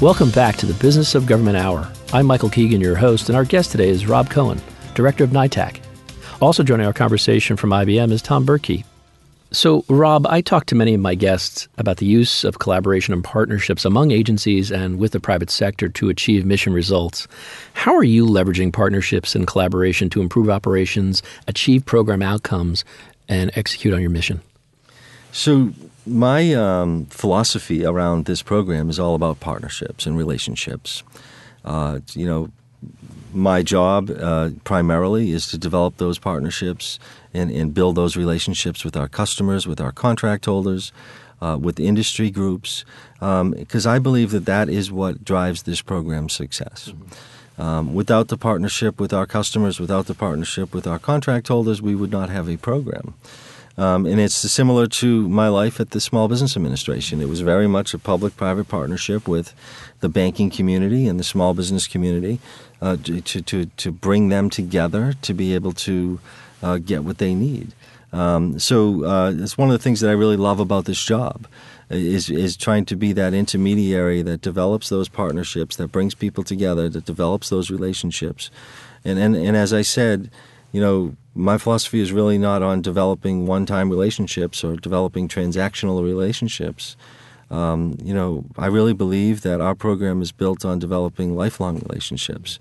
Welcome back to the Business of Government Hour. I'm Michael Keegan, your host, and our guest today is Rob Cohen, Director of NITAC. Also joining our conversation from IBM is Tom Berkey. So, Rob, I talked to many of my guests about the use of collaboration and partnerships among agencies and with the private sector to achieve mission results. How are you leveraging partnerships and collaboration to improve operations, achieve program outcomes, and execute on your mission? So my philosophy around this program is all about partnerships and relationships. My job primarily is to develop those partnerships and build those relationships with our customers, with our contract holders, with industry groups, because I believe that is what drives this program's success. Without the partnership with our customers, without the partnership with our contract holders, we would not have a program. And it's similar to my life at the Small Business Administration. It was very much a public-private partnership with the banking community and the small business community to bring them together to be able to get what they need. So it's one of the things that I really love about this job is trying to be that intermediary that develops those partnerships, that brings people together, that develops those relationships. And as I said, my philosophy is really not on developing one-time relationships or developing transactional relationships. I really believe that our program is built on developing lifelong relationships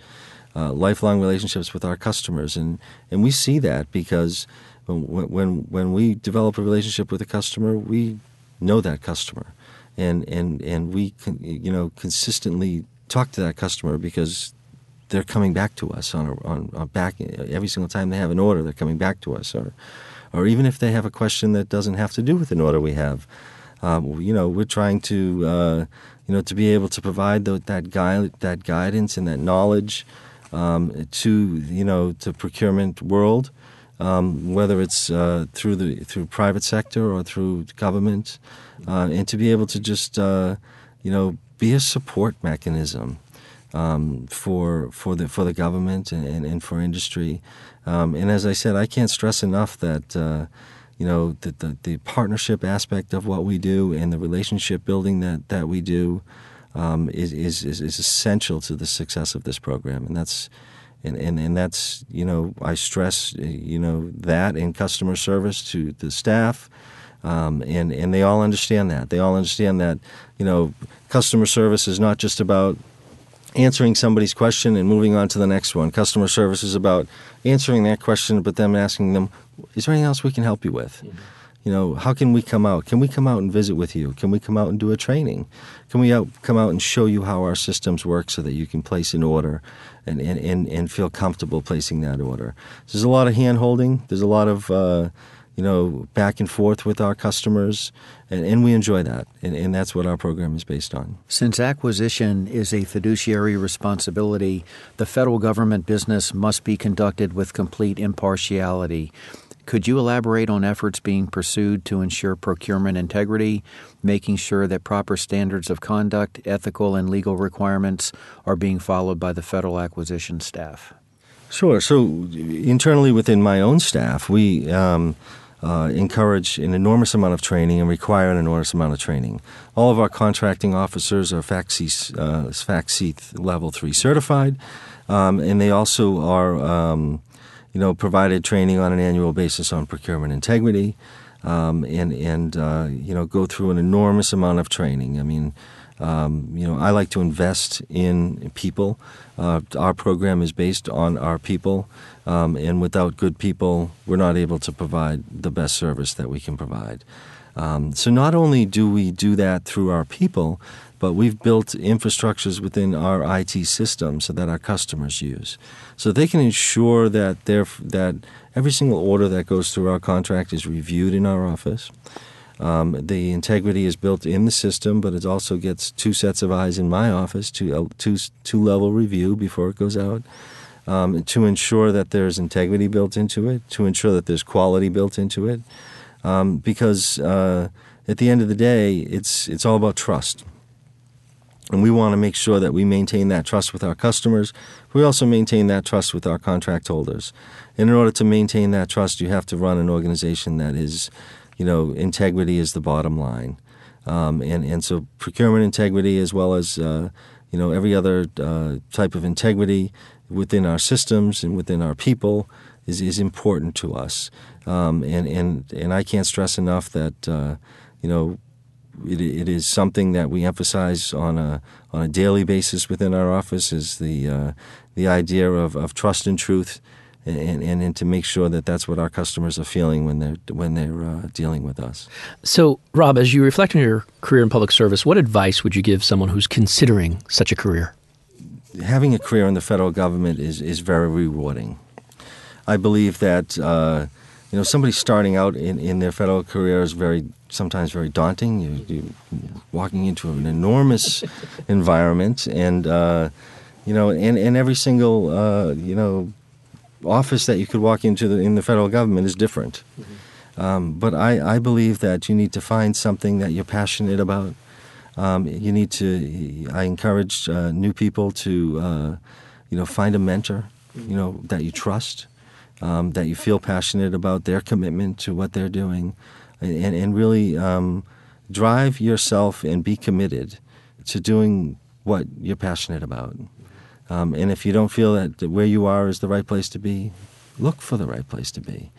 with our customers. And we see that because when we develop a relationship with a customer, we know that customer. And we consistently talk to that customer because they're coming back to us on every single time they have an order. They're coming back to us, or even if they have a question that doesn't have to do with an order we have. We're trying to be able to provide that guidance and that knowledge to the procurement world, whether it's through private sector or through government, and to be able to just be a support mechanism for the government and for industry. And as I said, I can't stress enough that the partnership aspect of what we do and the relationship building that we do is essential to the success of this program. And that's I stress that in customer service to the staff. And they all understand that. They all understand that customer service is not just about answering somebody's question and moving on to the next one. Customer service is about answering that question, but then asking them, is there anything else we can help you with? Mm-hmm. How can we come out? Can we come out and visit with you? Can we come out and do a training? Can we come out and show you how our systems work so that you can place an order and feel comfortable placing that order? There's a lot of hand-holding. There's a lot of back and forth with our customers, and we enjoy that, and that's what our program is based on. Since acquisition is a fiduciary responsibility, the federal government business must be conducted with complete impartiality. Could you elaborate on efforts being pursued to ensure procurement integrity, making sure that proper standards of conduct, ethical and legal requirements are being followed by the federal acquisition staff? Sure. So internally within my own staff, we encourage an enormous amount of training and require an enormous amount of training. All of our contracting officers are FACC Level 3 certified, and they also are provided training on an annual basis on procurement integrity, and go through an enormous amount of training. I mean, I like to invest in people. Our program is based on our people, and without good people, we're not able to provide the best service that we can provide. So not only do we do that through our people, but we've built infrastructures within our IT system so that our customers use. So they can ensure that that every single order that goes through our contract is reviewed in our office. The integrity is built in the system, but it also gets two sets of eyes in my office, two-level review before it goes out, to ensure that there's integrity built into it, to ensure that there's quality built into it, because at the end of the day, it's all about trust. And we want to make sure that we maintain that trust with our customers. We also maintain that trust with our contract holders. And in order to maintain that trust, you have to run an organization that is, integrity is the bottom line. And so procurement integrity, as well as every other type of integrity within our systems and within our people, is important to us. And I can't stress enough that it is something that we emphasize on a daily basis within our office, is the idea of trust and truth, and to make sure that that's what our customers are feeling when they're dealing with us. So, Rob, as you reflect on your career in public service, what advice would you give someone who's considering such a career? Having a career in the federal government is very rewarding. I believe that somebody starting out in their federal career is sometimes very daunting. You're walking into an enormous environment, and every single office that you could walk into in the federal government is different. Mm-hmm. But I believe that you need to find something that you're passionate about. I encourage new people to find a mentor, that you trust, that you feel passionate about their commitment to what they're doing, and really drive yourself and be committed to doing what you're passionate about. And if you don't feel that where you are is the right place to be, look for the right place to be.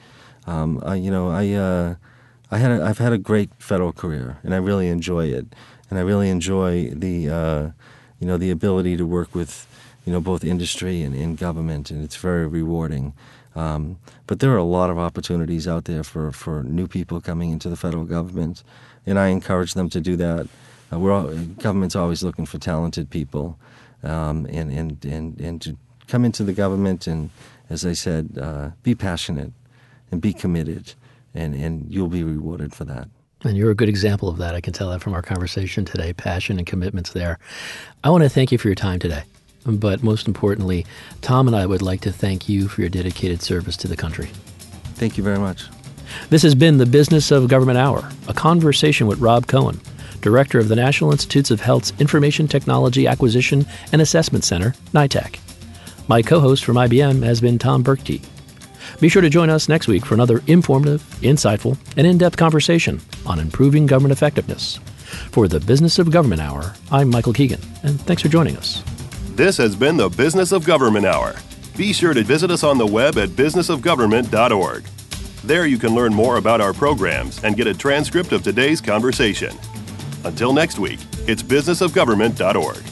I've had a great federal career, and I really enjoy it, and I really enjoy the ability to work with both industry and government, and it's very rewarding. But there are a lot of opportunities out there for new people coming into the federal government, and I encourage them to do that. Government's always looking for talented people, and to come into the government and, as I said, be passionate and be committed, and you'll be rewarded for that. And you're a good example of that. I can tell that from our conversation today. Passion and commitment's there. I want to thank you for your time today. But most importantly, Tom and I would like to thank you for your dedicated service to the country. Thank you very much. This has been the Business of Government Hour, a conversation with Rob Cohen, Director of the National Institutes of Health's Information Technology Acquisition and Assessment Center, NITAC. My co-host from IBM has been Tom Burke. Be sure to join us next week for another informative, insightful, and in-depth conversation on improving government effectiveness. For the Business of Government Hour, I'm Michael Keegan, and thanks for joining us. This has been the Business of Government Hour. Be sure to visit us on the web at businessofgovernment.org. There you can learn more about our programs and get a transcript of today's conversation. Until next week, it's businessofgovernment.org.